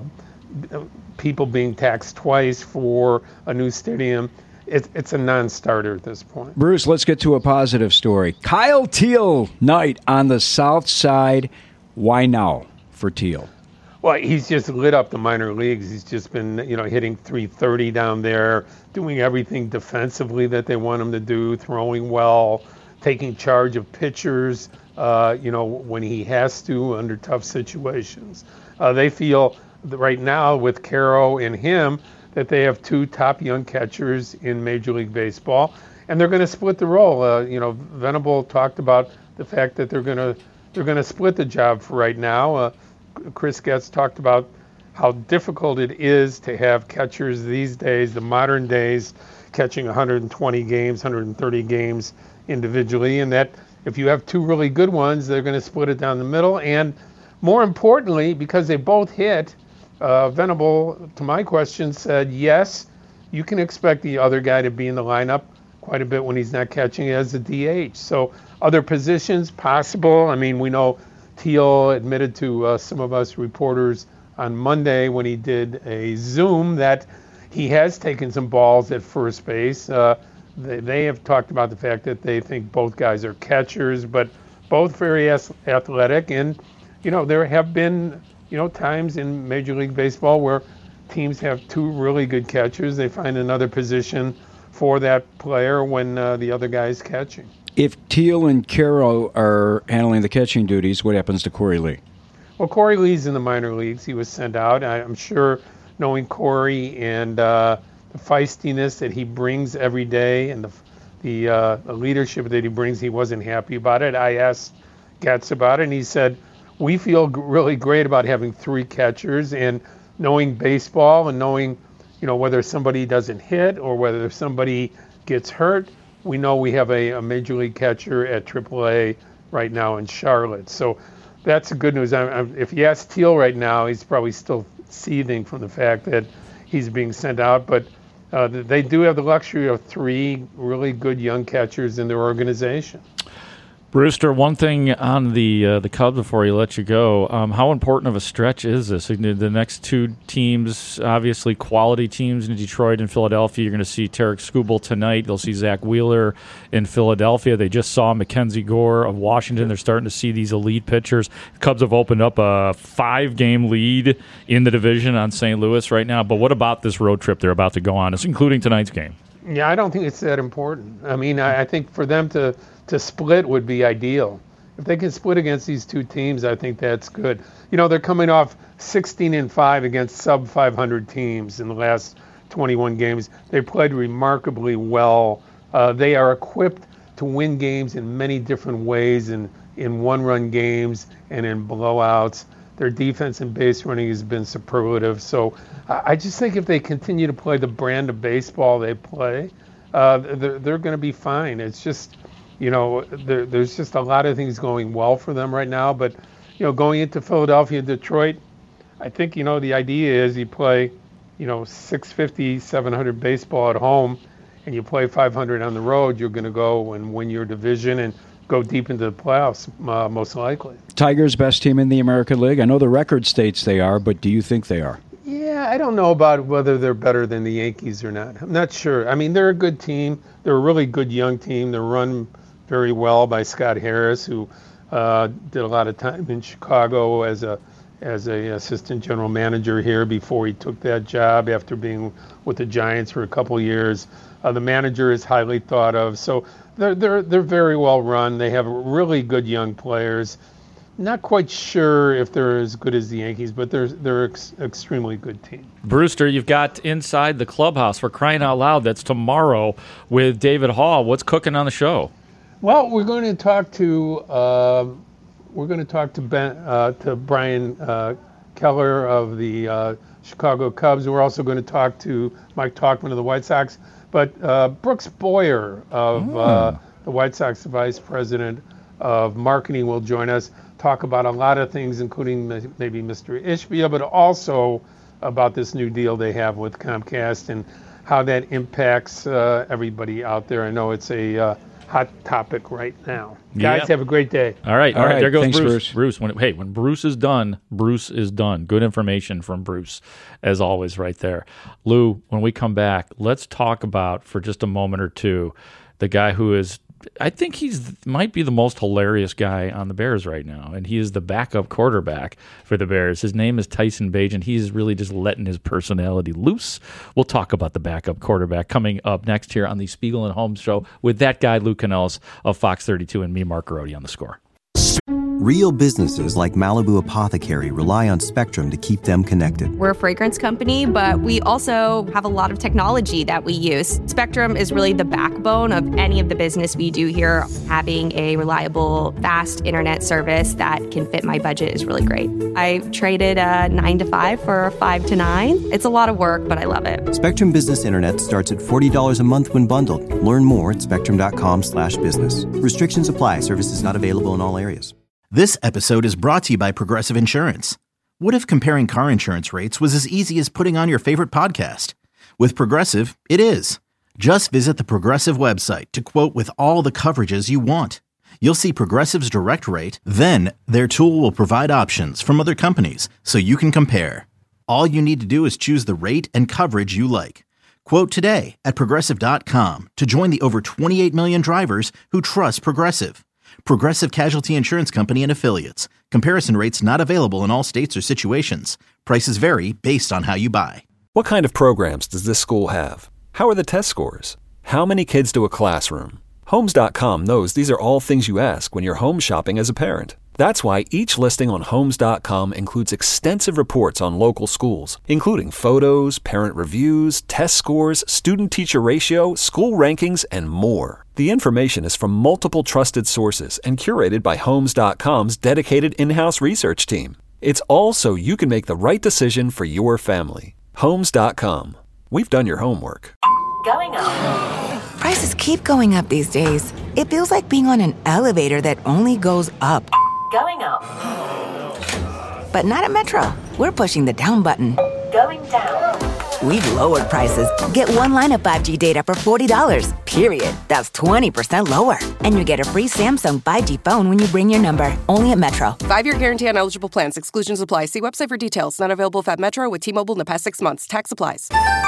people being taxed twice for a new stadium. It, it's a non-starter at this point. Bruce, let's get to a positive story. Kyle Teel night on the South Side. Why now for Teel? Well, he's just lit up the minor leagues. He's just been, you know, hitting three thirty down there, doing everything defensively that they want him to do, throwing well, taking charge of pitchers, uh, you know, when he has to under tough situations. Uh, they feel that right now with Caro and him, that they have two top young catchers in Major League Baseball, and they're going to split the role. Uh, you know, Venable talked about the fact that they're going to they're going to split the job for right now. Uh, Chris Getz talked about how difficult it is to have catchers these days, the modern days, catching one hundred twenty games, one hundred thirty games individually, and that if you have two really good ones, they're going to split it down the middle. And more importantly, because they both hit, Uh, Venable, to my question, said, yes, you can expect the other guy to be in the lineup quite a bit when he's not catching as a D H. So other positions, possible. I mean, we know Teel admitted to uh, some of us reporters on Monday when he did a Zoom that he has taken some balls at first base. Uh, they, they have talked about the fact that they think both guys are catchers, but both very athletic. And, you know, there have been you know, times in Major League Baseball where teams have two really good catchers. They find another position for that player when uh, the other guy is catching. If Teel and Caro are handling the catching duties, what happens to Corey Lee? Well, Corey Lee's in the minor leagues. He was sent out. I'm sure knowing Corey and uh, the feistiness that he brings every day and the, the, uh, the leadership that he brings, he wasn't happy about it. I asked Getz about it, and he said, we feel really great about having three catchers and knowing baseball and knowing, you know, whether somebody doesn't hit or whether somebody gets hurt. We know we have a, a major league catcher at triple A right now in Charlotte. So that's the good news. I, I, if you ask Teel right now, he's probably still seething from the fact that he's being sent out. But uh, they do have the luxury of three really good young catchers in their organization. Brewster, one thing on the uh, the Cubs before you let you go, um, how important of a stretch is this? The next two teams, obviously quality teams in Detroit and Philadelphia. You're going to see Tarek Skubal tonight. They'll see Zach Wheeler in Philadelphia. They just saw Mackenzie Gore of Washington. They're starting to see these elite pitchers. The Cubs have opened up a five-game lead in the division on Saint Louis right now. But what about this road trip they're about to go on, including tonight's game? Yeah, I don't think it's that important. I mean, I, I think for them to, to split would be ideal. If they can split against these two teams, I think that's good. You know, they're coming off sixteen and five against sub five hundred teams in the last twenty-one games. They played remarkably well. Uh, they are equipped to win games in many different ways, in, in one-run games and in blowouts. Their defense and base running has been superlative. So I just think if they continue to play the brand of baseball they play, uh, they're, they're going to be fine. It's just, you know, there, there's just a lot of things going well for them right now. But, you know, going into Philadelphia and Detroit, I think, you know, the idea is you play, you know, six fifty, seven hundred baseball at home, and you play five hundred on the road, you're going to go and win your division and go deep into the playoffs, uh, most likely. Tigers' best team in the American League? I know the record states they are, but do you think they are? Yeah, I don't know about whether they're better than the Yankees or not. I'm not sure. I mean, they're a good team. They're a really good young team. They're run very well by Scott Harris, who uh, did a lot of time in Chicago as a as a assistant general manager here before he took that job after being with the Giants for a couple of years. Uh, the manager is highly thought of. So they're they're they're very well run. They have really good young players. not quite sure if they're as good as the Yankees, but they're they're ex- extremely good team. Brewster, you've got Inside the Clubhouse, for crying out loud. That's tomorrow with David Hall. What's cooking on the show? Well, we're going to talk to uh, we're going to talk to Ben uh, to Brian uh, Keller of the uh, Chicago Cubs. We're also going to talk to Mike Tauchman of the White Sox. But uh, Brooks Boyer of Mm. uh, the White Sox Vice President of Marketing will join us, talk about a lot of things, including maybe Mister Ishbia, but also about this new deal they have with Comcast and how that impacts uh, everybody out there. I know it's a uh, hot topic right now. Guys, Yep. have a great day. All right, all, All right, right, there goes thanks, Bruce. Bruce. Bruce, when, hey, when Bruce is done, Bruce is done. Good information from Bruce, as always, right there. Lou, when we come back, let's talk about, for just a moment or two, the guy who is, I think he's might be the most hilarious guy on the Bears right now, and he is the backup quarterback for the Bears. His name is Tyson Bagent. He's really just letting his personality loose. We'll talk about the backup quarterback coming up next here on the Spiegel and Holmes Show with that guy, Lou Canellis of Fox thirty-two, and me, Mark Garodi, on The Score. Real businesses like Malibu Apothecary rely on Spectrum to keep them connected. We're a fragrance company, but we also have a lot of technology that we use. Spectrum is really the backbone of any of the business we do here. Having a reliable, fast internet service that can fit my budget is really great. I traded a nine to five for a five to nine. It's a lot of work, but I love it. Spectrum Business Internet starts at forty dollars a month when bundled. Learn more at spectrum.com slash business. Restrictions apply. Services not available in all areas. This episode is brought to you by Progressive Insurance. What if comparing car insurance rates was as easy as putting on your favorite podcast? With Progressive, it is. Just visit the Progressive website to quote with all the coverages you want. You'll see Progressive's direct rate, then their tool will provide options from other companies so you can compare. All you need to do is choose the rate and coverage you like. Quote today at progressive dot com to join the over twenty-eight million drivers who trust Progressive. Progressive Casualty Insurance Company and Affiliates. Comparison rates not available in all states or situations. Prices vary based on how you buy. What kind of programs does this school have? How are the test scores? How many kids do a classroom? Homes dot com knows these are all things you ask when you're home shopping as a parent. That's why each listing on Homes dot com includes extensive reports on local schools, including photos, parent reviews, test scores, student-teacher ratio, school rankings, and more. The information is from multiple trusted sources and curated by Homes dot com's dedicated in-house research team. It's all so you can make the right decision for your family. Homes dot com. We've done your homework. Going up. Prices keep going up these days. It feels like being on an elevator that only goes up. Going up. But not at Metro. We're pushing the down button. Going down. We've lowered prices. Get one line of five G data for forty dollars, period. That's twenty percent lower. And you get a free Samsung five G phone when you bring your number. Only at Metro. Five-year guarantee on eligible plans. Exclusions apply. See website for details. Not available if at Metro with T-Mobile in the past six months. Tax applies.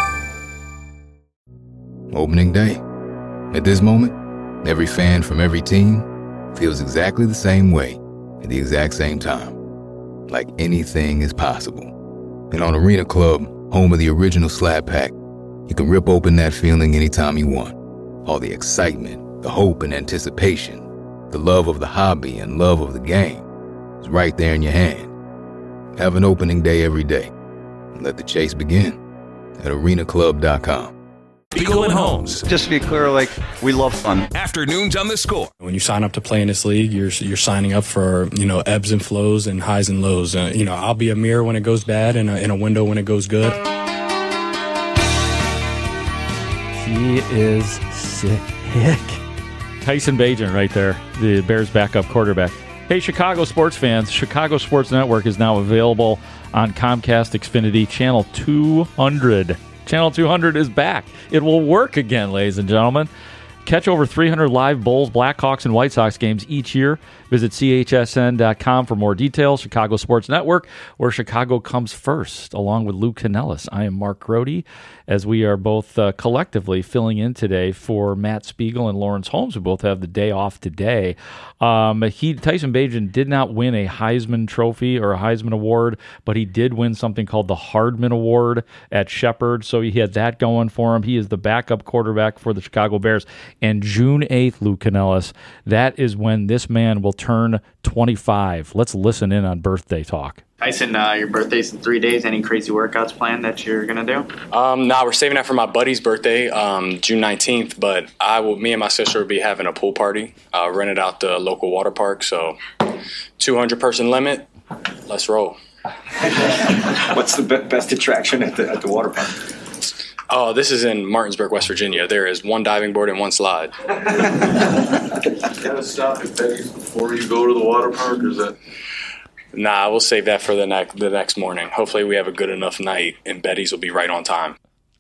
Opening day. At this moment, every fan from every team feels exactly the same way at the exact same time. Like anything is possible. And on Arena Club, home of the original Slab Pack, you can rip open that feeling anytime you want. All the excitement, the hope and anticipation, the love of the hobby and love of the game is right there in your hand. Have an opening day every day. And let the chase begin at arena club dot com. Spiegel and Holmes. Just to be clear, like, we love fun. Afternoons on The Score. When you sign up to play in this league, you're you're signing up for, you know, ebbs and flows and highs and lows. Uh, you know, I'll be a mirror when it goes bad and a, and a window when it goes good. He is sick. Tyson Bagent right there, the Bears backup quarterback. Hey, Chicago sports fans, Chicago Sports Network is now available on Comcast Xfinity Channel two hundred. Channel two hundred is back. It will work again, ladies and gentlemen. Catch over three hundred live Bulls, Blackhawks, and White Sox games each year. Visit C H S N dot com for more details. Chicago Sports Network, where Chicago comes first, along with Lou Canellis. I am Mark Grody, as we are both uh, collectively filling in today for Matt Spiegel and Lawrence Holmes, who both have the day off today. Um, he Tyson Bagent did not win a Heisman Trophy or a Heisman Award, but he did win something called the Hardman Award at Shepherd, so he had that going for him. He is the backup quarterback for the Chicago Bears. And June eighth, Lou Canellis, that is when this man will turn twenty-five. Let's listen in on birthday talk. Tyson, uh, your birthday's in three days. Any crazy workouts planned that you're going to do? Um, nah, we're saving that for my buddy's birthday, um, June nineteenth. But I will, me and my sister will be having a pool party. Uh, rented out the local water park. So two hundred person limit. Let's roll. What's the be- best attraction at the, at the water park? Oh, this is in Martinsburg, West Virginia. There is one diving board and one slide. You gotta stop at Betty's before you go to the water park, or is that... Nah, we'll save that for the next the next morning. Hopefully we have a good enough night, and Betty's will be right on time.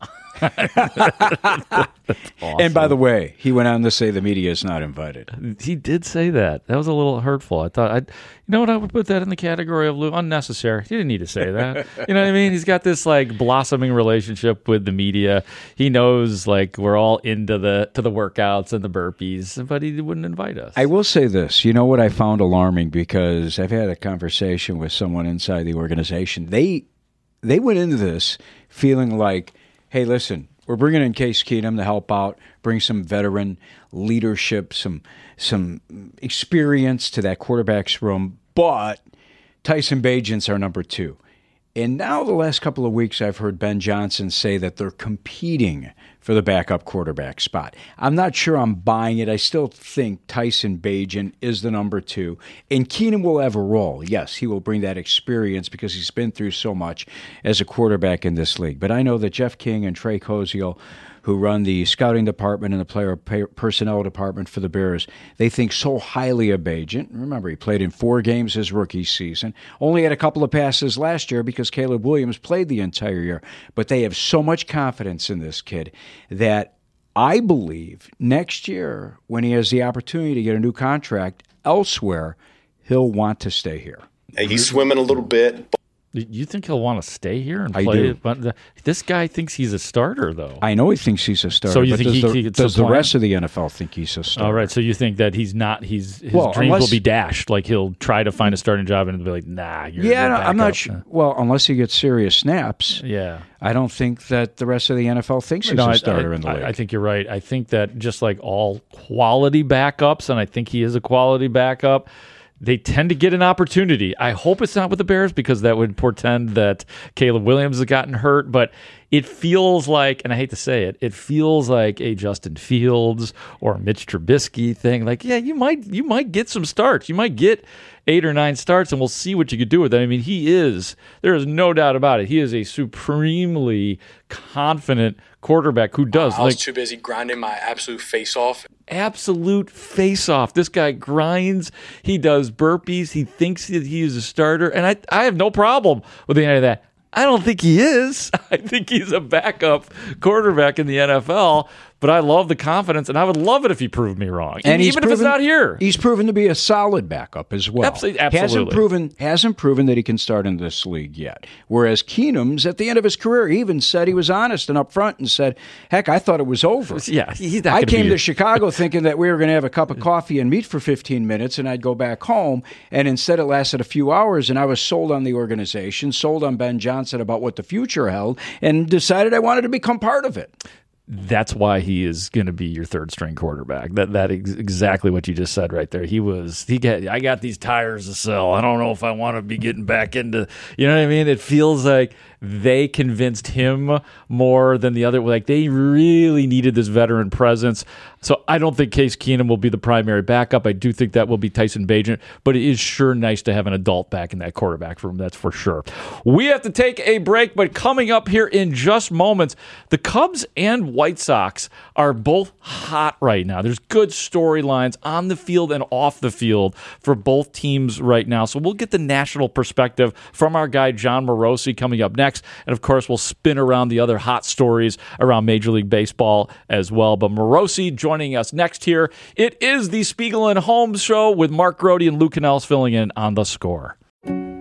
Awesome. And by the way, he went on to say the media is not invited. He did say that. That was a little hurtful. I thought, I'd, you know what, I would put that in the category of Lou, unnecessary. He didn't need to say that. You know what I mean? He's got this like blossoming relationship with the media. He knows like we're all into the to the workouts and the burpees, but he wouldn't invite us. I will say this. You know what I found alarming, because I've had a conversation with someone inside the organization. They they went into this feeling like, hey, listen, we're bringing in Case Keenum to help out, bring some veteran leadership, some some experience to that quarterback's room, but Tyson Bagent's our number two. And now the last couple of weeks I've heard Ben Johnson say that they're competing for the backup quarterback spot. I'm not sure I'm buying it. I still think Tyson Bagent is the number two. And Keenum will have a role. Yes, he will bring that experience because he's been through so much as a quarterback in this league. But I know that Jeff King and Trey Koziel, who run the scouting department and the player personnel department for the Bears, they think so highly of Bagent. Remember, he played in four games his rookie season. Only had a couple of passes last year because Caleb Williams played the entire year. But they have so much confidence in this kid that I believe next year, when he has the opportunity to get a new contract elsewhere, he'll want to stay here. Hey, he's swimming a little bit. You think he'll want to stay here and I play? do. But the, this guy thinks he's a starter, though. I know he thinks he's a starter. So you but think does he, the, he could does still the play? rest of the N F L think he's a starter? All right, so you think that he's not? He's his Well, dreams unless- will be dashed. Like he'll try to find a starting job and be like, nah. You're Yeah, the no, I'm not backup. sure. Well, unless he gets serious snaps. Yeah. I don't think that the rest of the N F L thinks he's No, a I- starter I, in the I- league. I think you're right. I think that just like all quality backups, and I think he is a quality backup, they tend to get an opportunity. I hope it's not with the Bears because that would portend that Caleb Williams has gotten hurt, but it feels like, and I hate to say it, it feels like a Justin Fields or Mitch Trubisky thing. Like, yeah, you might you might get some starts. You might get eight or nine starts, and we'll see what you could do with that. I mean, he is, there is no doubt about it, he is a supremely confident quarterback who does. I was like, too busy grinding my absolute face off. absolute face-off. This guy grinds. He does burpees. He thinks that he is a starter. And I, I have no problem with any of that. I don't think he is. I think he's a backup quarterback in the N F L. But I love the confidence, and I would love it if he proved me wrong, And he's even if it's proven- not here. He's proven to be a solid backup as well. Absolutely, Hasn't absolutely. proven hasn't proven that he can start in this league yet. Whereas Keenum's at the end of his career, he even said he was honest and upfront and said, "Heck, I thought it was over." Yeah, he's not I gonna came be- to Chicago thinking that we were going to have a cup of coffee and meet for fifteen minutes, and I'd go back home. And instead, it lasted a few hours, and I was sold on the organization, sold on Ben Johnson about what the future held, and decided I wanted to become part of it. That's why he is going to be your third string quarterback. That that is exactly what you just said right there. He was he got I got these tires to sell. I don't know if I want to be getting back into, you know what I mean? It feels like they convinced him more than the other. Like they really needed this veteran presence. So I don't think Case Keenum will be the primary backup. I do think that will be Tyson Bagent, but it is sure nice to have an adult back in that quarterback room. That's for sure. We have to take a break, but coming up here in just moments, the Cubs and White Sox are both hot right now. There's good storylines on the field and off the field for both teams right now. So we'll get the national perspective from our guy John Morosi coming up next. And of course, we'll spin around the other hot stories around Major League Baseball as well. But Morosi joining us next here. It is the Spiegel and Holmes Show with Mark Grody and Lou Canellis filling in on The Score.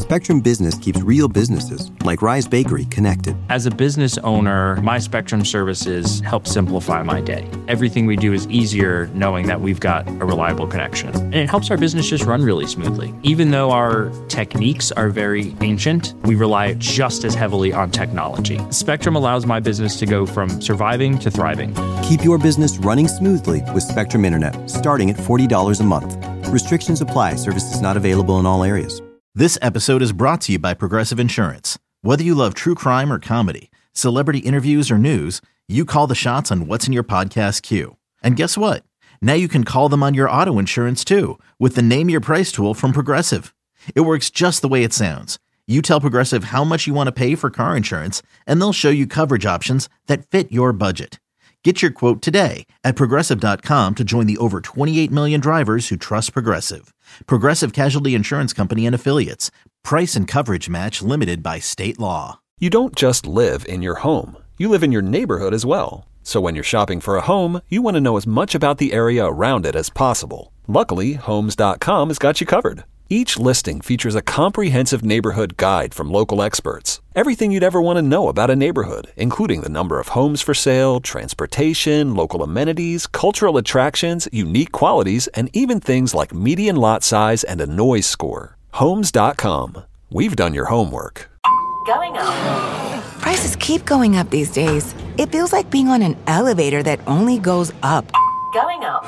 Spectrum Business keeps real businesses, like Rise Bakery, connected. As a business owner, my Spectrum services help simplify my day. Everything we do is easier knowing that we've got a reliable connection. And it helps our business just run really smoothly. Even though our techniques are very ancient, we rely just as heavily on technology. Spectrum allows my business to go from surviving to thriving. Keep your business running smoothly with Spectrum Internet, starting at forty dollars a month. Restrictions apply. Services not available in all areas. This episode is brought to you by Progressive Insurance. Whether you love true crime or comedy, celebrity interviews or news, you call the shots on what's in your podcast queue. And guess what? Now you can call them on your auto insurance too with the Name Your Price tool from Progressive. It works just the way it sounds. You tell Progressive how much you want to pay for car insurance, and they'll show you coverage options that fit your budget. Get your quote today at Progressive dot com to join the over twenty-eight million drivers who trust Progressive. Progressive Casualty Insurance Company and Affiliates. Price and coverage match limited by state law. You don't just live in your home. You live in your neighborhood as well. So when you're shopping for a home, you want to know as much about the area around it as possible. Luckily, Homes dot com has got you covered. Each listing features a comprehensive neighborhood guide from local experts. Everything you'd ever want to know about a neighborhood, including the number of homes for sale, transportation, local amenities, cultural attractions, unique qualities, and even things like median lot size and a noise score. Homes dot com. We've done your homework. Going up. Prices keep going up these days. It feels like being on an elevator that only goes up. Going up.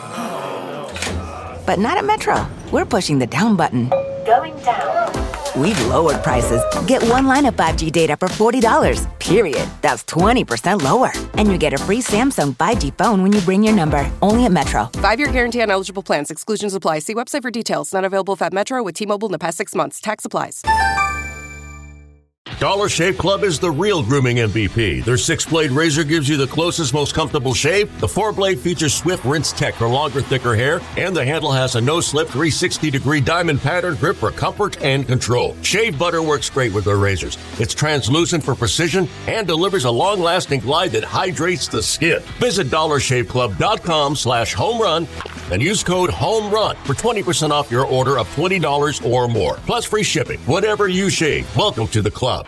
But not at Metro. We're pushing the down button. Going down. We've lowered prices. Get one line of five G data for forty dollars, period. That's twenty percent lower. And you get a free Samsung five G phone when you bring your number. Only at Metro. Five-year guarantee on eligible plans. Exclusions apply. See website for details. Not available at Metro with T-Mobile in the past six months. Tax applies. Dollar Shave Club is the real grooming M V P. Their six-blade razor gives you the closest, most comfortable shave. The four-blade features Swift Rinse Tech for longer, thicker hair. And the handle has a no-slip three sixty degree diamond pattern grip for comfort and control. Shave butter works great with their razors. It's translucent for precision and delivers a long-lasting glide that hydrates the skin. Visit dollar shave club dot com slash home run and use code HOMERUN for twenty percent off your order of twenty dollars or more. Plus free shipping. Whatever you shave, welcome to the club.